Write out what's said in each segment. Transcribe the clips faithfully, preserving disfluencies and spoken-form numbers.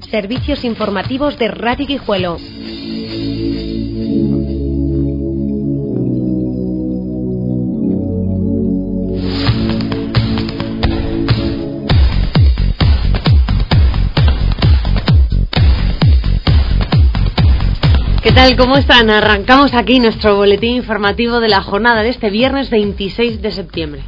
Servicios informativos de Radio Guijuelo. ¿Qué tal? ¿Cómo están? Arrancamos aquí nuestro boletín informativo de la jornada de este viernes veintiséis de septiembre.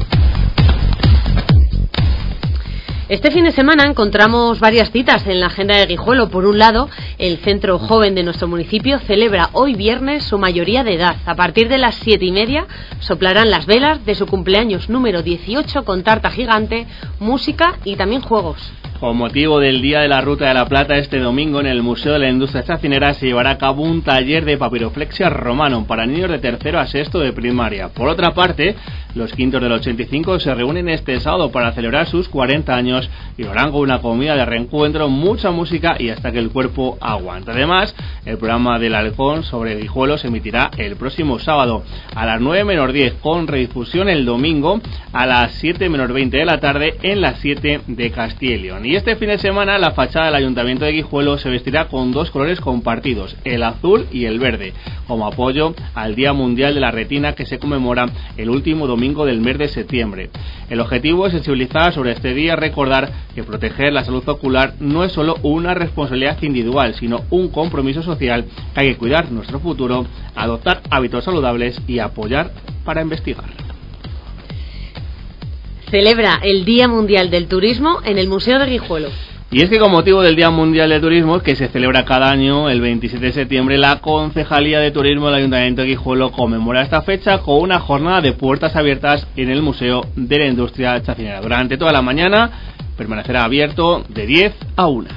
Este fin de semana encontramos varias citas en la agenda de Guijuelo. Por un lado, el Centro Joven de nuestro municipio celebra hoy viernes su mayoría de edad. A partir de las siete y media soplarán las velas de su cumpleaños número dieciocho con tarta gigante, música y también juegos. Con motivo del Día de la Ruta de la Plata, este domingo en el Museo de la Industria Chacinera se llevará a cabo un taller de papiroflexia romano para niños de tercero a sexto de primaria. Por otra parte, los quintos del ochenta y cinco se reúnen este sábado para celebrar sus cuarenta años y lo harán con una comida de reencuentro, mucha música y hasta que el cuerpo aguante. Además, el programa del Halcón sobre Guijuelo se emitirá el próximo sábado a las nueve menos diez, con redifusión el domingo a las siete menos veinte de la tarde en las siete de Castilla y León. Y este fin de semana la fachada del Ayuntamiento de Guijuelo se vestirá con dos colores compartidos, el azul y el verde, como apoyo al Día Mundial de la Retina que se conmemora el último domingo del mes de septiembre. El objetivo es sensibilizar sobre este día, recordar que proteger la salud ocular no es solo una responsabilidad individual, sino un compromiso social, que hay que cuidar nuestro futuro, adoptar hábitos saludables y apoyar para investigar. Celebra el Día Mundial del Turismo en el Museo de Guijuelo. Y es que con motivo del Día Mundial del Turismo, que se celebra cada año el veintisiete de septiembre, la Concejalía de Turismo del Ayuntamiento de Guijuelo conmemora esta fecha con una jornada de puertas abiertas en el Museo de la Industria Chacinera. Durante toda la mañana permanecerá abierto de diez a una.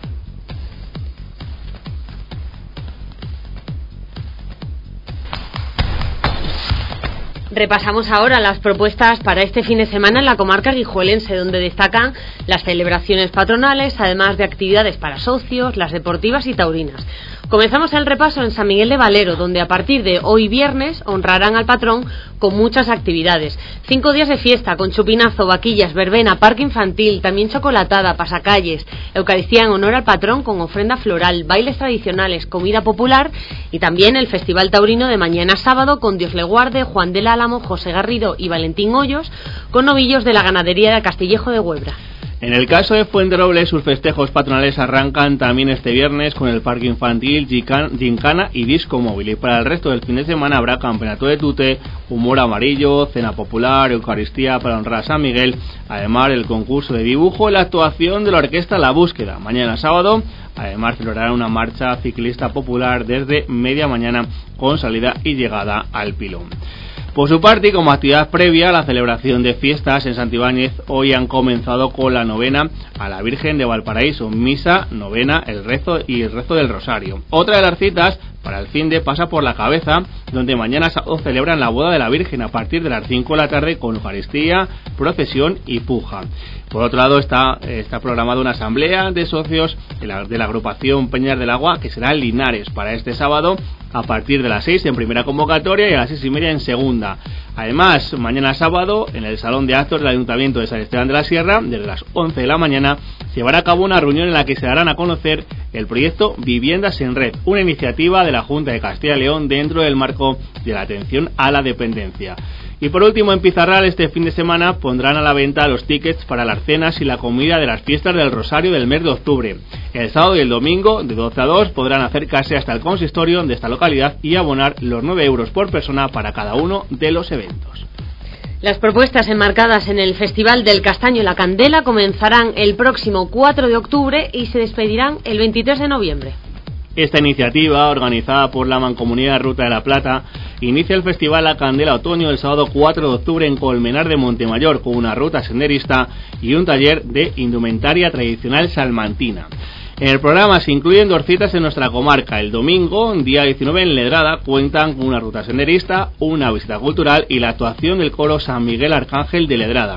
Repasamos ahora las propuestas para este fin de semana en la comarca guijuelense, donde destacan las celebraciones patronales, además de actividades para socios, las deportivas y taurinas. Comenzamos el repaso en San Miguel de Valero, donde a partir de hoy viernes honrarán al patrón con muchas actividades. Cinco días de fiesta con chupinazo, vaquillas, verbena, parque infantil, también chocolatada, pasacalles, Eucaristía en honor al patrón con ofrenda floral, bailes tradicionales, comida popular y también el Festival Taurino de mañana sábado con Dios le guarde, Juan del Álamo, José Garrido y Valentín Hoyos, con novillos de la ganadería de Castillejo de Huebra. En el caso de Fuenteroble, sus festejos patronales arrancan también este viernes con el parque infantil, gincana y disco móvil. Y para el resto del fin de semana habrá campeonato de tute, humor amarillo, cena popular, Eucaristía para honrar a San Miguel, además el concurso de dibujo y la actuación de la orquesta La Búsqueda. Mañana sábado, además celebrarán una marcha ciclista popular desde media mañana con salida y llegada al Pilón. Por su parte, y como actividad previa a la celebración de fiestas en Santibáñez, hoy han comenzado con la novena a la Virgen de Valparaíso, misa, novena, el rezo y el rezo del Rosario. Otra de las citas para el fin de pasa por La Cabeza, donde mañana sábado celebran la boda de la Virgen a partir de las cinco de la tarde con Eucaristía, procesión y puja. Por otro lado, está, está programada una asamblea de socios de la, de la agrupación Peñas del Agua, que será en Linares para este sábado a partir de las seis en primera convocatoria y a las seis y media en segunda. Además, mañana sábado, en el Salón de Actos del Ayuntamiento de San Esteban de la Sierra, desde las once de la mañana, se llevará a cabo una reunión en la que se darán a conocer el proyecto Viviendas en Red, una iniciativa de la Junta de Castilla y León dentro del marco de la atención a la dependencia. Y por último, en Pizarral este fin de semana pondrán a la venta los tickets para las cenas y la comida de las fiestas del Rosario del mes de octubre. El sábado y el domingo, de doce a dos, podrán acercarse hasta el consistorio de esta localidad y abonar los nueve euros por persona para cada uno de los eventos. Las propuestas enmarcadas en el Festival del Castaño y la Candela comenzarán el próximo cuatro de octubre y se despedirán el veintitrés de noviembre. Esta iniciativa, organizada por la Mancomunidad Ruta de la Plata, inicia el Festival La Candela Otoño el sábado cuatro de octubre en Colmenar de Montemayor, con una ruta senderista y un taller de indumentaria tradicional salmantina. En el programa se incluyen dos citas en nuestra comarca. El domingo, día diecinueve, en Ledrada, cuentan con una ruta senderista, una visita cultural y la actuación del coro San Miguel Arcángel de Ledrada.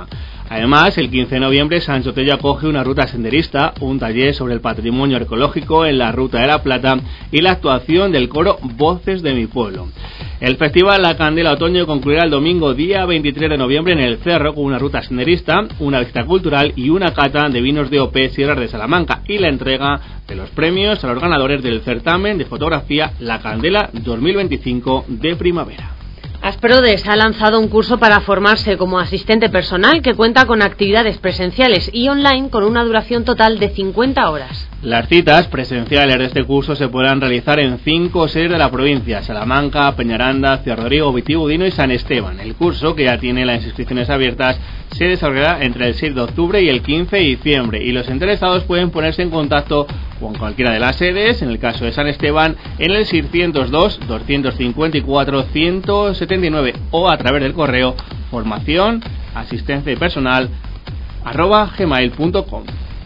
Además, el quince de noviembre, Sansotello acoge una ruta senderista, un taller sobre el patrimonio arqueológico en la Ruta de la Plata y la actuación del coro Voces de mi Pueblo. El festival La Candela Otoño concluirá el domingo día veintitrés de noviembre en el Cerro con una ruta senderista, una visita cultural y una cata de vinos de O P Sierras de Salamanca y la entrega de los premios a los ganadores del certamen de fotografía La Candela dos mil veinticinco de primavera. Asprodes ha lanzado un curso para formarse como asistente personal que cuenta con actividades presenciales y online con una duración total de cincuenta horas. Las citas presenciales de este curso se podrán realizar en cinco sedes de la provincia: Salamanca, Peñaranda, Ciudad Rodrigo, Vitigudino y San Esteban. El curso, que ya tiene las inscripciones abiertas, se desarrollará entre el seis de octubre y el quince de diciembre y los interesados pueden ponerse en contacto con cualquiera de las sedes, en el caso de San Esteban, en el seiscientos dos, doscientos cincuenta y cuatro, ciento setenta y nueve o a través del correo formación asistencia personal arroba gmail punto com.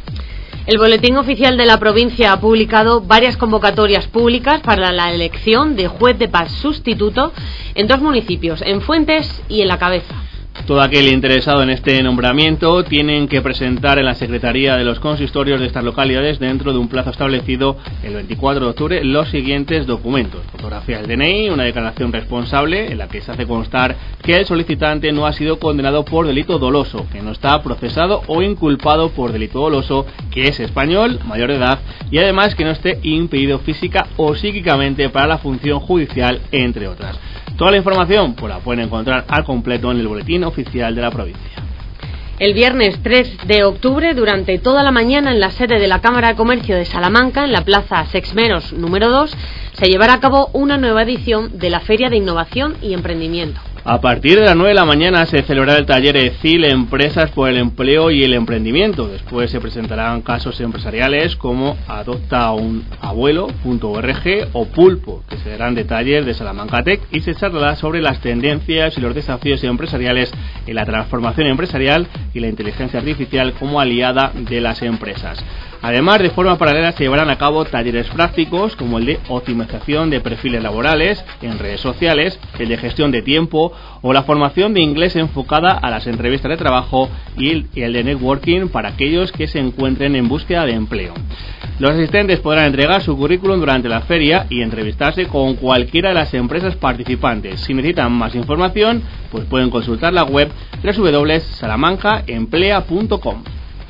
El Boletín Oficial de la Provincia ha publicado varias convocatorias públicas para la elección de juez de paz sustituto en dos municipios, en Fuentes y en La Cabeza. Todo aquel interesado en este nombramiento tienen que presentar en la Secretaría de los Consistorios de estas localidades dentro de un plazo establecido el veinticuatro de octubre los siguientes documentos: fotografía del D N I, una declaración responsable en la que se hace constar que el solicitante no ha sido condenado por delito doloso, que no está procesado o inculpado por delito doloso, que es español, mayor de edad y además que no esté impedido física o psíquicamente para la función judicial, entre otras. Toda la información pues la pueden encontrar al completo en el Boletín Oficial de la Provincia. El viernes tres de octubre, durante toda la mañana, en la sede de la Cámara de Comercio de Salamanca, en la Plaza Sexmeros número dos, se llevará a cabo una nueva edición de la Feria de Innovación y Emprendimiento. A partir de las nueve de la mañana se celebrará el taller E C I L, Empresas por el Empleo y el Emprendimiento. Después se presentarán casos empresariales como adopta un abuelo punto org o Pulpo, que serán de taller de Salamanca Tech, y se charlará sobre las tendencias y los desafíos empresariales en la transformación empresarial y la inteligencia artificial como aliada de las empresas. Además, de forma paralela se llevarán a cabo talleres prácticos como el de optimización de perfiles laborales en redes sociales, el de gestión de tiempo o la formación de inglés enfocada a las entrevistas de trabajo y el, y el de networking para aquellos que se encuentren en búsqueda de empleo. Los asistentes podrán entregar su currículum durante la feria y entrevistarse con cualquiera de las empresas participantes. Si necesitan más información, pues pueden consultar la web doble u doble u doble u punto salamanca emplea punto com.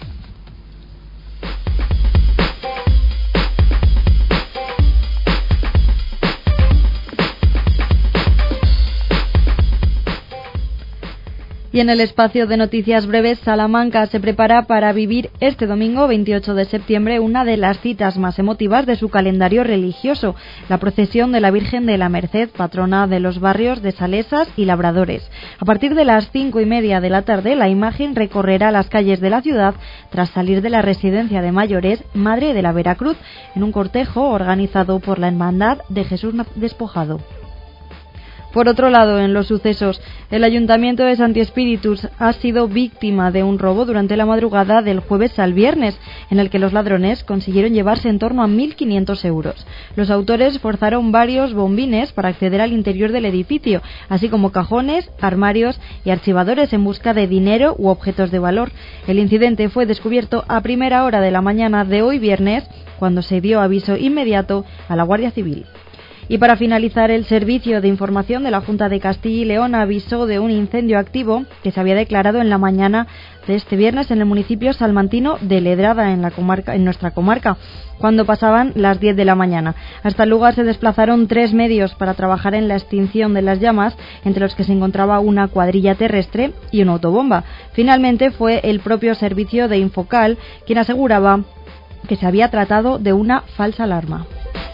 Y en el espacio de noticias breves, Salamanca se prepara para vivir este domingo veintiocho de septiembre una de las citas más emotivas de su calendario religioso, la procesión de la Virgen de la Merced, patrona de los barrios de Salesas y Labradores. A partir de las cinco y media de la tarde, la imagen recorrerá las calles de la ciudad tras salir de la residencia de mayores Madre de la Veracruz en un cortejo organizado por la Hermandad de Jesús Despojado. Por otro lado, en los sucesos, el Ayuntamiento de Santi Espíritus ha sido víctima de un robo durante la madrugada del jueves al viernes, en el que los ladrones consiguieron llevarse en torno a mil quinientos euros. Los autores forzaron varios bombines para acceder al interior del edificio, así como cajones, armarios y archivadores en busca de dinero u objetos de valor. El incidente fue descubierto a primera hora de la mañana de hoy viernes, cuando se dio aviso inmediato a la Guardia Civil. Y para finalizar, el Servicio de Información de la Junta de Castilla y León avisó de un incendio activo que se había declarado en la mañana de este viernes en el municipio salmantino de Ledrada, en la comarca, en nuestra comarca, cuando pasaban las diez de la mañana. Hasta el lugar se desplazaron tres medios para trabajar en la extinción de las llamas, entre los que se encontraba una cuadrilla terrestre y una autobomba. Finalmente fue el propio servicio de Infocal quien aseguraba que se había tratado de una falsa alarma.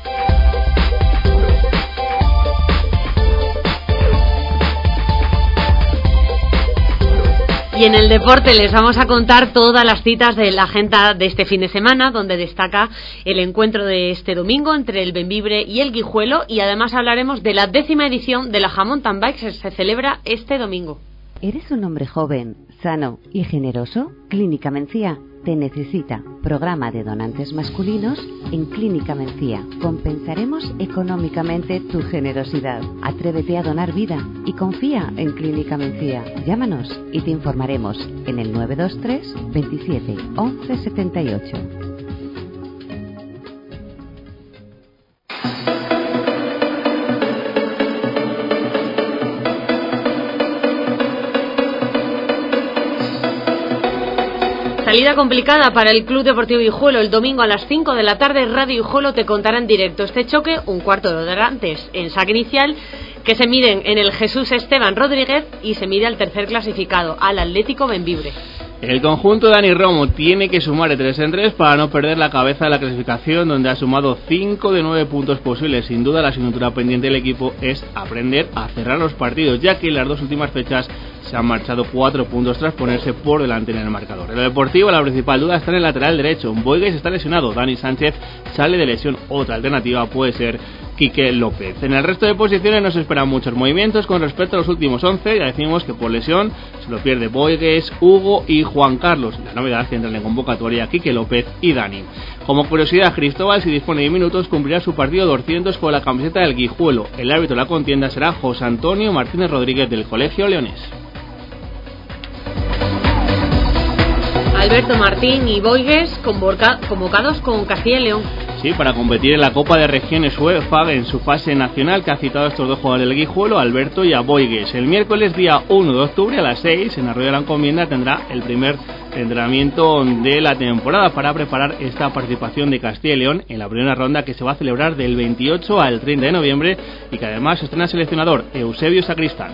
Y en el deporte les vamos a contar todas las citas de la agenda de este fin de semana, donde destaca el encuentro de este domingo entre el Bembibre y el Guijuelo, y además hablaremos de la décima edición de la Mountain Bike que se celebra este domingo. ¿Eres un hombre joven, sano y generoso? Clínica Mencía te necesita. Programa de donantes masculinos en Clínica Mencía. Compensaremos económicamente tu generosidad. Atrévete a donar vida y confía en Clínica Mencía. Llámanos y te informaremos en el nueve dos tres veintisiete once setenta y ocho. Salida complicada para el Club Deportivo Guijuelo. El domingo a las cinco de la tarde Radio Guijuelo te contará en directo este choque un cuarto de hora antes en saque inicial, que se miden en el Jesús Esteban Rodríguez y se mide al tercer clasificado, al Atlético Bembibre. El conjunto de Dani Romo tiene que sumar de tres en tres para no perder la cabeza de la clasificación, donde ha sumado cinco de nueve puntos posibles. Sin duda la asignatura pendiente del equipo es aprender a cerrar los partidos, ya que en las dos últimas fechas se han marchado cuatro puntos tras ponerse por delante en el marcador. En lo deportivo, la principal duda está en el lateral derecho. Boigues está lesionado, Dani Sánchez sale de lesión. Otra alternativa puede ser Quique López. En el resto de posiciones no se esperan muchos movimientos con respecto a los últimos once. Ya decimos que por lesión se lo pierde Boigues, Hugo y Juan Carlos. La novedad que entran en convocatoria Quique López y Dani. Como curiosidad, Cristóbal, si dispone de minutos, cumplirá su partido doscientos con la camiseta del Guijuelo. El árbitro de la contienda será José Antonio Martínez Rodríguez del Colegio Leonés. Alberto Martín y Boigues convoca- convocados con Castilla y León. Sí, para competir en la Copa de Regiones UEFA en su fase nacional, que ha citado a estos dos jugadores del Guijuelo, Alberto y a Boigues. El miércoles día uno de octubre a las seis en Arroyo de la Encomienda tendrá el primer entrenamiento de la temporada para preparar esta participación de Castilla y León en la primera ronda, que se va a celebrar del veintiocho al treinta de noviembre y que además estrena seleccionador Eusebio Sacristán.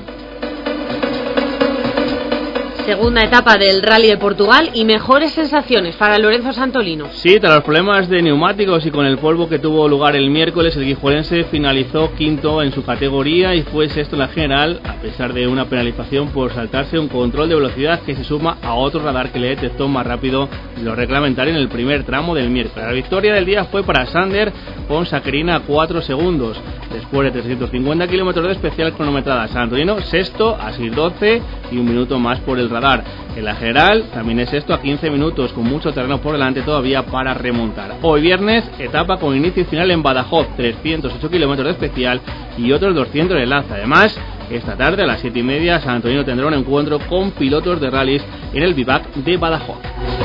Segunda etapa del Rally de Portugal y mejores sensaciones para Lorenzo Santolino. Sí, tras los problemas de neumáticos y con el polvo que tuvo lugar el miércoles, el guijuelense finalizó quinto en su categoría y fue sexto en la general, a pesar de una penalización por saltarse un control de velocidad que se suma a otro radar que le detectó más rápido de lo reglamentario en el primer tramo del miércoles. La victoria del día fue para Sander con Saquerina a cuatro segundos. Después de trescientos cincuenta kilómetros de especial cronometrada, Santolino sexto a seis doce y un minuto más por el radar. En la general también es sexto a quince minutos, con mucho terreno por delante todavía para remontar. Hoy viernes, etapa con inicio y final en Badajoz, trescientos ocho kilómetros de especial y otros doscientos de lanza. Además, esta tarde a las siete y media, Santolino tendrá un encuentro con pilotos de rallies en el Vivac de Badajoz.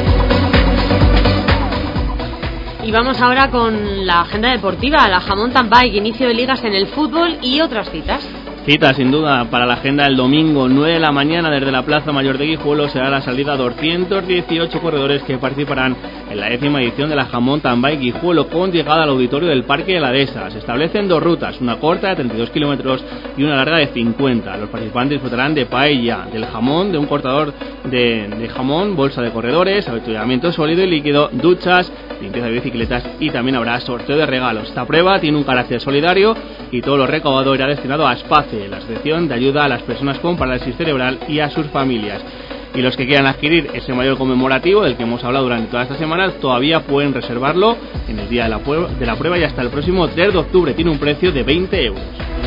Y vamos ahora con la agenda deportiva, la Mountain Bike, inicio de ligas en el fútbol y otras citas. Cita sin duda para la agenda del domingo, nueve de la mañana desde la Plaza Mayor de Guijuelo será la salida a doscientos dieciocho corredores que participarán en la décima edición de la Mountain Bike Guijuelo, con llegada al auditorio del Parque de la Dehesa. Se establecen dos rutas, una corta de treinta y dos kilómetros y una larga de cincuenta. Los participantes disfrutarán de paella, del jamón, de un cortador de, de jamón, bolsa de corredores, avituallamiento sólido y líquido, duchas, limpieza de bicicletas y también habrá sorteo de regalos. Esta prueba tiene un carácter solidario y todo lo recaudado irá destinado a SPACE, la Asociación de Ayuda a las Personas con Parálisis Cerebral, y a sus familias. Y los que quieran adquirir ese maillot conmemorativo del que hemos hablado durante toda esta semana todavía pueden reservarlo en el día de la, prueba, de la prueba y hasta el próximo tres de octubre. Tiene un precio de veinte euros.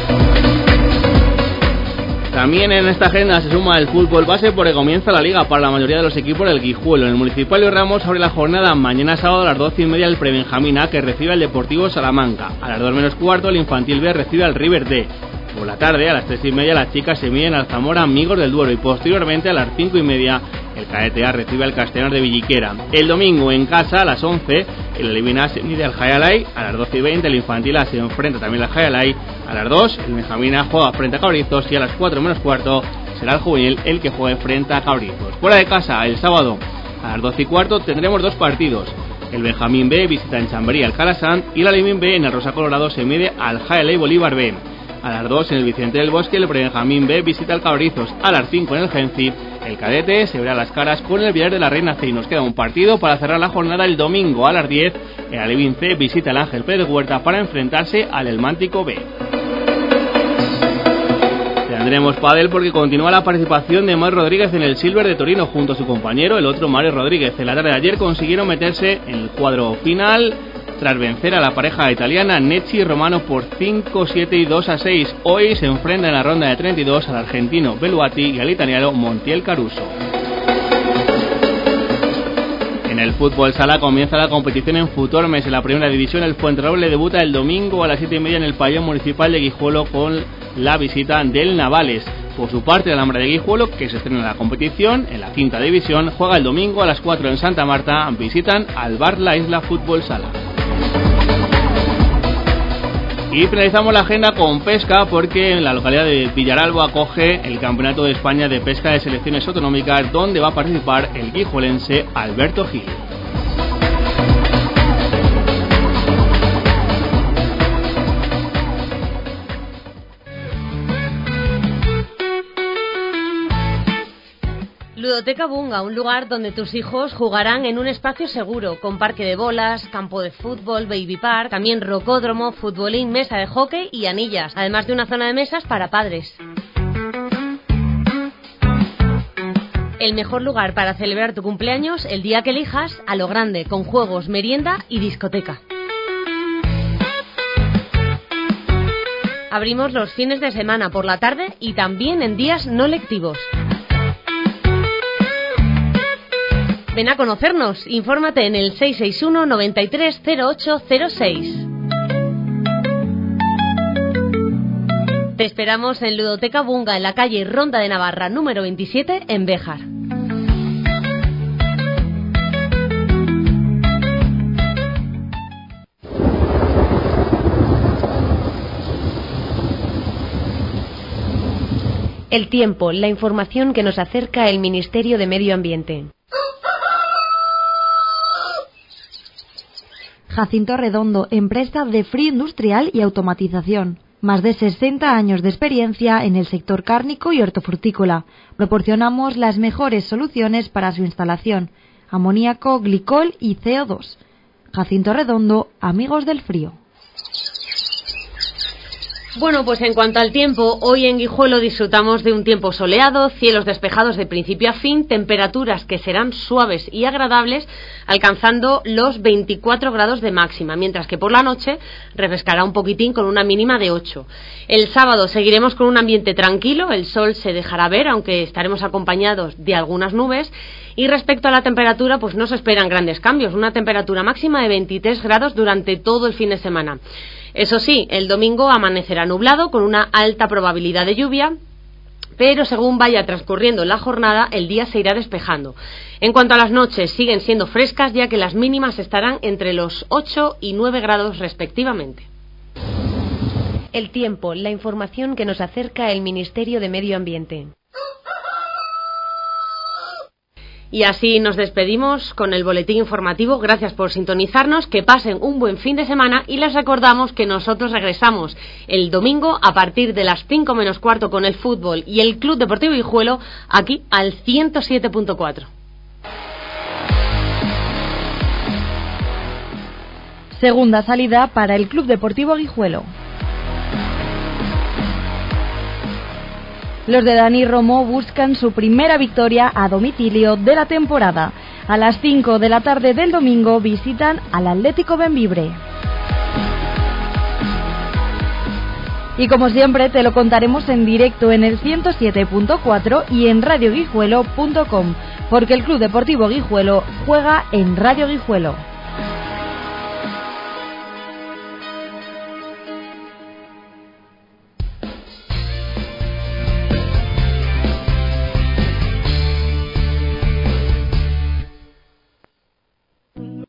También en esta agenda se suma el fútbol base porque comienza la liga para la mayoría de los equipos del Guijuelo. En el Municipal de Ramos abre la jornada mañana sábado a las doce y media el Prebenjamín A, que recibe al Deportivo Salamanca. A las dos menos cuarto el Infantil B recibe al River D. Por la tarde, a las tres y media, las chicas se miden al Zamora Amigos del Duero y posteriormente a las cinco y media el Cadete A recibe al Castellanos de Villiquera. El domingo en casa a las once el Elevina se mide al Jayalay, a las doce y veinte el Infantil A se enfrenta también al Jayalay, a las dos el Benjamín A juega frente a Cabrizos y a las cuatro menos cuarto será el Juvenil el que juegue frente a Cabrizos. Fuera de casa, el sábado a las doce y cuarto tendremos dos partidos. El Benjamín B visita en Chamberí al Calasant y el Alevín B en el Rosa Colorado se mide al Jayalay Bolívar B. A las dos en el Vicente del Bosque el Benjamín B visita al Cabrizos. A las cinco en el Genci el Cadete se verá las caras con el Villar de la Reina C y nos queda un partido para cerrar la jornada el domingo. A las diez el Alevín C visita al Ángel Pérez Huerta para enfrentarse al El Mántico B. Tendremos pádel porque continúa la participación de Mario Rodríguez en el Silver de Torino junto a su compañero, el otro Mario Rodríguez. En la tarde de ayer consiguieron meterse en el cuadro final tras vencer a la pareja italiana Necci y Romano por cinco siete y dos a seis. Hoy se enfrenta en la ronda de treinta y dos al argentino Beluati y al italiano Montiel Caruso. En el fútbol sala comienza la competición en Futormes. En la primera división, el Fuenterroble debuta el domingo a las siete y media en el pabellón municipal de Guijuelo con la visita del Navales. Por su parte, la Alhambra de Guijuelo, que se estrena en la competición en la quinta división, juega el domingo a las cuatro en Santa Marta. Visitan al Bar La Isla Fútbol Sala. Y finalizamos la agenda con pesca, porque en la localidad de Villaralbo acoge el Campeonato de España de Pesca de Selecciones Autonómicas, donde va a participar el guijuelense Alberto Gil. Ludoteca Bunga, un lugar donde tus hijos jugarán en un espacio seguro, con parque de bolas, campo de fútbol, baby park, también rocódromo, futbolín, mesa de hockey y anillas, además de una zona de mesas para padres. El mejor lugar para celebrar tu cumpleaños el día que elijas, a lo grande, con juegos, merienda y discoteca. Abrimos los fines de semana por la tarde y también en días no lectivos. Ven a conocernos, infórmate en el seis seis uno, noventa y tres, cero ocho cero seis. Te esperamos en Ludoteca Bunga, en la calle Ronda de Navarra, número veintisiete, en Béjar. El tiempo, la información que nos acerca el Ministerio de Medio Ambiente. Jacinto Redondo, empresa de frío industrial y automatización. Más de sesenta años de experiencia en el sector cárnico y hortofrutícola. Proporcionamos las mejores soluciones para su instalación: amoníaco, glicol y C O dos. Jacinto Redondo, amigos del frío. Bueno, pues en cuanto al tiempo, hoy en Guijuelo disfrutamos de un tiempo soleado, cielos despejados de principio a fin, temperaturas que serán suaves y agradables, alcanzando los veinticuatro grados de máxima, mientras que por la noche refrescará un poquitín con una mínima de ocho. El sábado seguiremos con un ambiente tranquilo, el sol se dejará ver, aunque estaremos acompañados de algunas nubes, y respecto a la temperatura, pues no se esperan grandes cambios, una temperatura máxima de veintitrés grados durante todo el fin de semana. Eso sí, el domingo amanecerá nublado con una alta probabilidad de lluvia, pero según vaya transcurriendo la jornada, el día se irá despejando. En cuanto a las noches, siguen siendo frescas, ya que las mínimas estarán entre los ocho y nueve grados respectivamente. El tiempo, la información que nos acerca el Ministerio de Medio Ambiente. Y así nos despedimos con el boletín informativo. Gracias por sintonizarnos, que pasen un buen fin de semana y les recordamos que nosotros regresamos el domingo a partir de las cinco menos cuarto con el fútbol y el Club Deportivo Guijuelo aquí al ciento siete punto cuatro. Segunda salida para el Club Deportivo Guijuelo. Los de Dani Romo buscan su primera victoria a domicilio de la temporada. A las cinco de la tarde del domingo visitan al Atlético Bembibre. Y como siempre te lo contaremos en directo en el ciento siete punto cuatro y en radio guijuelo punto com, porque el Club Deportivo Guijuelo juega en Radio Guijuelo.